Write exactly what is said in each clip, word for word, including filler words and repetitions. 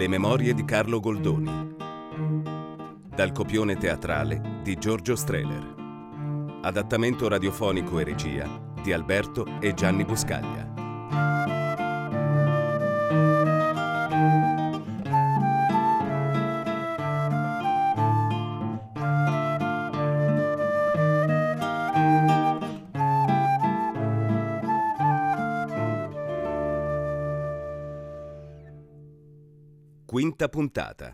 memorie di Carlo Goldoni. Dal copione teatrale di Giorgio Strehler. Adattamento radiofonico e regia di Alberto e Gianni Buscaglia. Quinta puntata.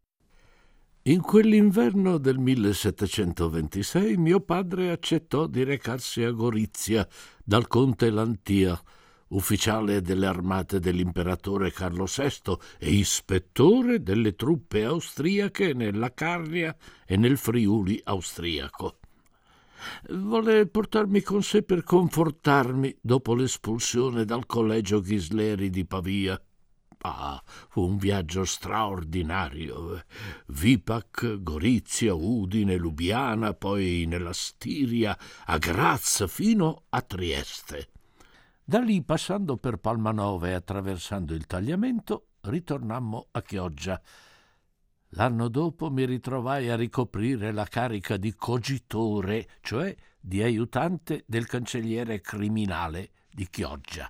In quell'inverno del millesettecentoventisei mio padre accettò di recarsi a Gorizia dal conte Lantia, ufficiale delle armate dell'imperatore Carlo sesto e ispettore delle truppe austriache nella Carnia e nel Friuli austriaco. Volle portarmi con sé per confortarmi dopo l'espulsione dal collegio Ghisleri di Pavia. Ah, fu un viaggio straordinario. Vipac, Gorizia, Udine, Lubiana, poi nella Stiria, a Graz, fino a Trieste. Da lì, passando per Palmanova e attraversando il Tagliamento, ritornammo a Chioggia. L'anno dopo mi ritrovai a ricoprire la carica di cogitore, cioè di aiutante del cancelliere criminale di Chioggia.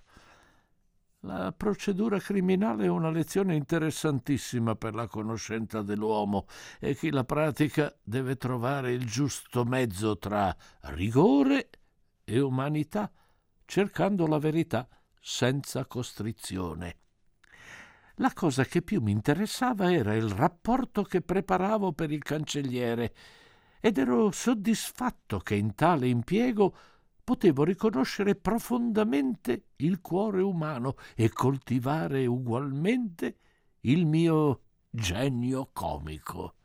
La procedura criminale è una lezione interessantissima per la conoscenza dell'uomo e chi la pratica deve trovare il giusto mezzo tra rigore e umanità, cercando la verità senza costrizione. La cosa che più mi interessava era il rapporto che preparavo per il cancelliere ed ero soddisfatto che in tale impiego potevo riconoscere profondamente il cuore umano e coltivare ugualmente il mio genio comico.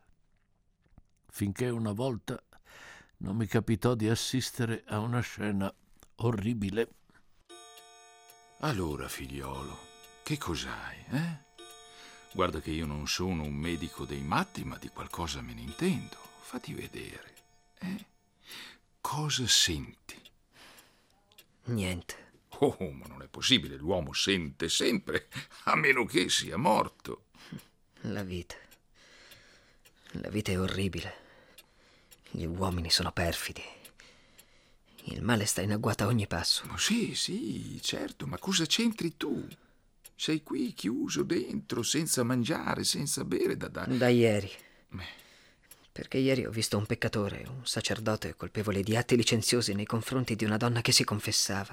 Finché una volta non mi capitò di assistere a una scena orribile. Allora, figliolo, che cos'hai, eh? Guarda che io non sono un medico dei matti, ma di qualcosa me ne intendo. Fatti vedere, eh? Cosa senti? Niente. Oh, ma non è possibile, l'uomo sente sempre, a meno che sia morto. La vita. La vita è orribile. Gli uomini sono perfidi. Il male sta in agguato a ogni passo. Oh, sì, sì, certo, ma cosa c'entri tu? Sei qui chiuso dentro, senza mangiare, senza bere da... Da, da ieri. Beh. Perché ieri ho visto un peccatore, un sacerdote colpevole di atti licenziosi nei confronti di una donna che si confessava.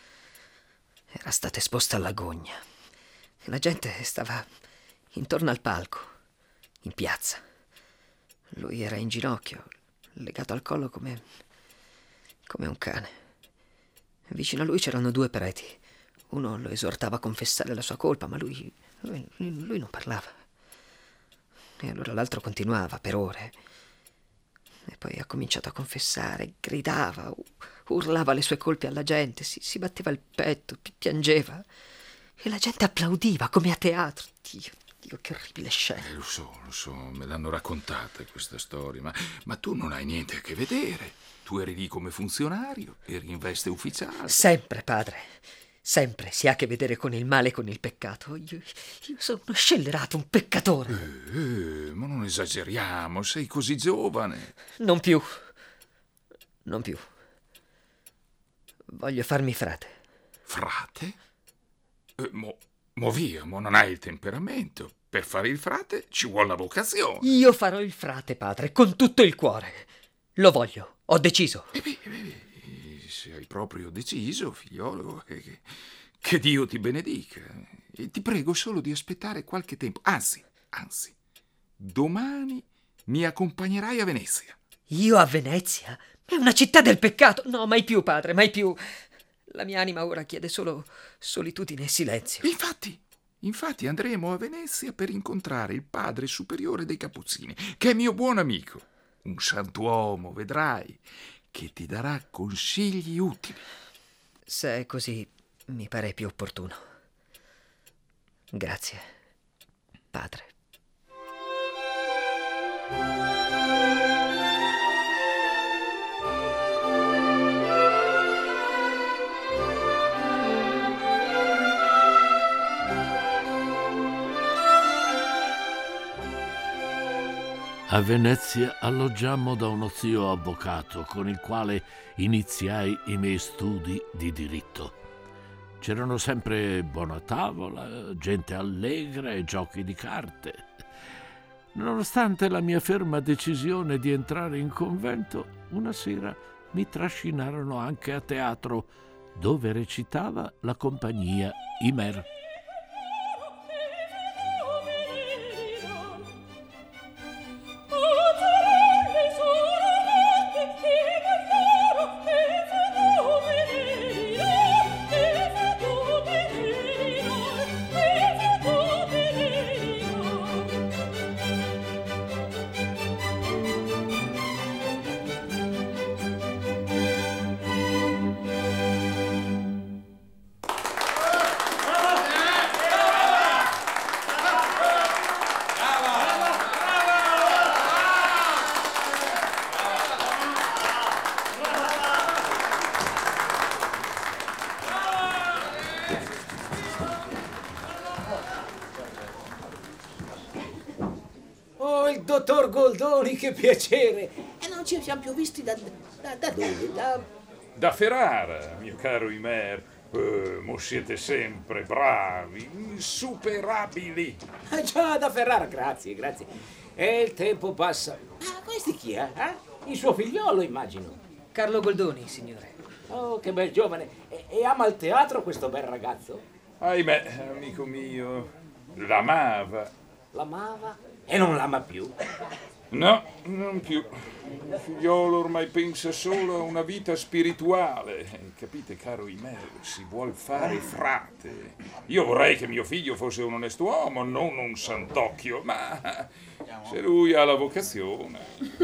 Era stata esposta all'agonia. La gente stava intorno al palco, in piazza. Lui era in ginocchio, legato al collo come, come un cane. Vicino a lui c'erano due preti. Uno lo esortava a confessare la sua colpa, ma lui, lui, lui non parlava. E allora l'altro continuava per ore. E poi ha cominciato a confessare, gridava, urlava le sue colpe alla gente, si, si batteva il petto, piangeva. E la gente applaudiva come a teatro. Dio, Dio, che orribile scena. Eh, lo so, lo so, me l'hanno raccontata questa storia, ma, ma tu non hai niente a che vedere. Tu eri lì come funzionario, eri in veste ufficiale. Sempre, padre. Sempre si ha a che vedere con il male e con il peccato. Io, io sono uno scellerato, un peccatore. Eh, eh, ma non esageriamo, sei così giovane. Non più. Non più. Voglio farmi frate. Frate? Eh, mo, mo via, mo non hai il temperamento. Per fare il frate ci vuole la vocazione. Io farò il frate, padre, con tutto il cuore. Lo voglio, ho deciso. Eh beh, beh, beh. Se hai proprio deciso, figliolo, che, che Dio ti benedica. E ti prego solo di aspettare qualche tempo. Anzi, anzi, domani mi accompagnerai a Venezia. Io a Venezia? È una città del peccato. No, mai più, padre, mai più. La mia anima ora chiede solo solitudine e silenzio. Infatti, infatti andremo a Venezia per incontrare il padre superiore dei Capuzzini, che è mio buon amico. Un santuomo, vedrai, che ti darà consigli utili. Se è così, mi pare più opportuno. Grazie, padre. A Venezia alloggiammo da uno zio avvocato con il quale iniziai i miei studi di diritto. C'erano sempre buona tavola, gente allegra e giochi di carte. Nonostante la mia ferma decisione di entrare in convento, una sera mi trascinarono anche a teatro, dove recitava la compagnia Imer. Dottor Goldoni, che piacere! E non ci siamo più visti da, da, da dove? Da... da Ferrara, mio caro Imer. Eh, mo siete sempre bravi, insuperabili. Ah, già, da Ferrara, grazie, grazie. E il tempo passa. Ah, questi chi è? Eh? Il suo figliolo, immagino. Carlo Goldoni, signore. Oh, che bel giovane. E, e ama il teatro questo bel ragazzo? Ahimè, amico mio, l'amava. L'amava? E non l'ama più? No, non più. Il figliolo ormai pensa solo a una vita spirituale. Capite, caro Imer, si vuol fare frate. Io vorrei che mio figlio fosse un onest'uomo, non un santocchio, ma se lui ha la vocazione.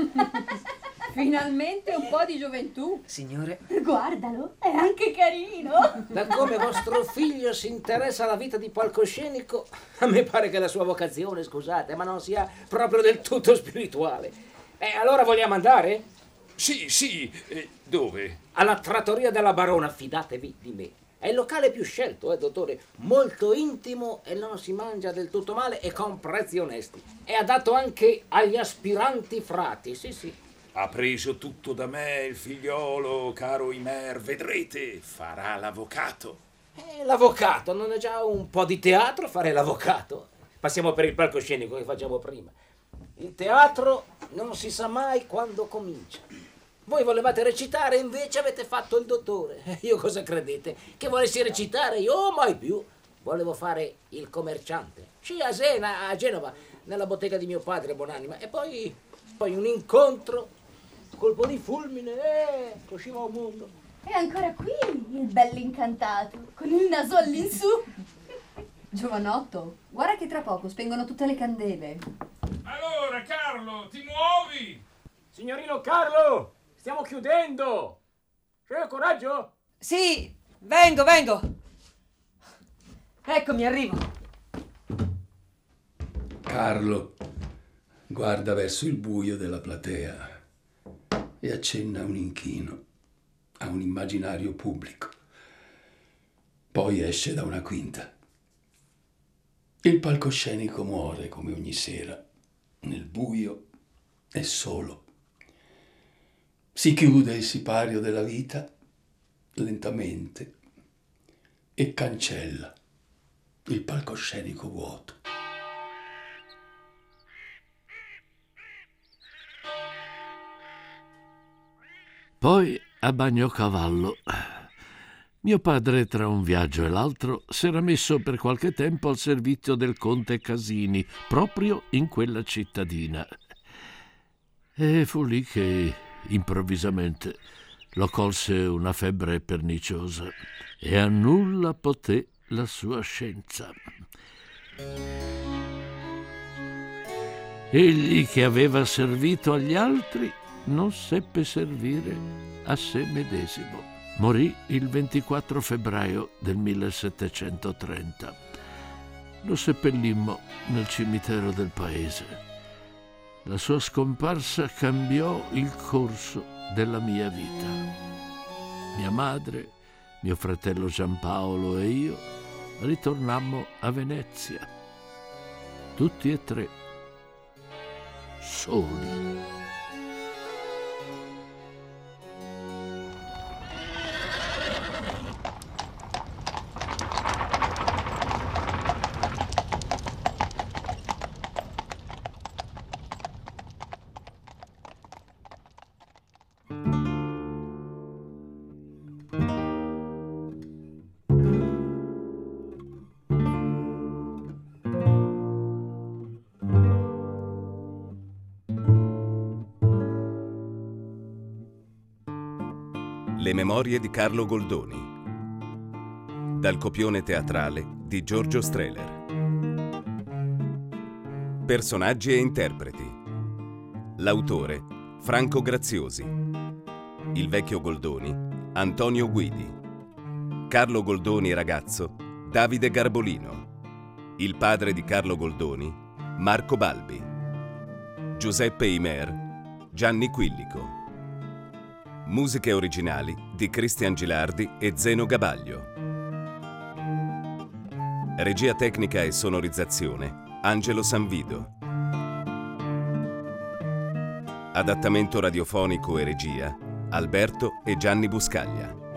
Finalmente un po' di gioventù. Signore? Guardalo, è anche carino. Da come vostro figlio si interessa alla vita di palcoscenico, a me pare che la sua vocazione, scusate, ma non sia proprio del tutto spirituale. E allora vogliamo andare? Sì, sì. Eh, dove? Alla trattoria della Barona, fidatevi di me. È il locale più scelto, eh, dottore. Molto intimo e non si mangia del tutto male e con prezzi onesti. È adatto anche agli aspiranti frati, sì, sì. Ha preso tutto da me il figliolo, caro Imer, vedrete, farà l'avvocato. Eh, l'avvocato, non è già un po' di teatro fare l'avvocato? Passiamo per il palcoscenico che facciamo prima. Il teatro non si sa mai quando comincia. Voi volevate recitare, invece avete fatto il dottore. Eh, io cosa credete? Che volessi recitare? Io oh, mai più. Volevo fare il commerciante. Sì, a Sena, a Genova, nella bottega di mio padre, buonanima. E poi, poi un incontro, colpo di fulmine, eh, uscivo al mondo. È ancora qui il bell'incantato, con il naso all'insù. Giovanotto, guarda che tra poco spengono tutte le candele. Allora, Carlo, ti muovi? Signorino Carlo, stiamo chiudendo. C'è coraggio? Sì, vengo, vengo. Eccomi, arrivo. Carlo guarda verso il buio della platea e accenna un inchino a un immaginario pubblico. Poi esce da una quinta. Il palcoscenico muore come ogni sera, nel buio e solo. Si chiude il sipario della vita lentamente e cancella il palcoscenico vuoto. Poi a Bagnocavallo. Mio padre, tra un viaggio e l'altro, s'era messo per qualche tempo al servizio del conte Casini, proprio in quella cittadina. E fu lì che, improvvisamente, lo colse una febbre perniciosa e a nulla poté la sua scienza. Egli, che aveva servito agli altri, non seppe servire a sé medesimo. Morì il ventiquattro febbraio del millesettecentotrenta. Lo seppellimmo nel cimitero del paese. La sua scomparsa cambiò il corso della mia vita. Mia madre, mio fratello Giampaolo e io ritornammo a Venezia. Tutti e tre. soli. Le memorie di Carlo Goldoni. Dal copione teatrale di Giorgio Strehler. Personaggi e interpreti. L'autore Franco Graziosi. Il vecchio Goldoni Antonio Guidi. Carlo Goldoni ragazzo Davide Garbolino. Il padre di Carlo Goldoni Marco Balbi. Giuseppe Imer Gianni Quillico. Musiche originali di Cristian Gilardi e Zeno Gabaglio. Regia tecnica e sonorizzazione Angelo Sanvido. Adattamento radiofonico e regia Alberto e Gianni Buscaglia.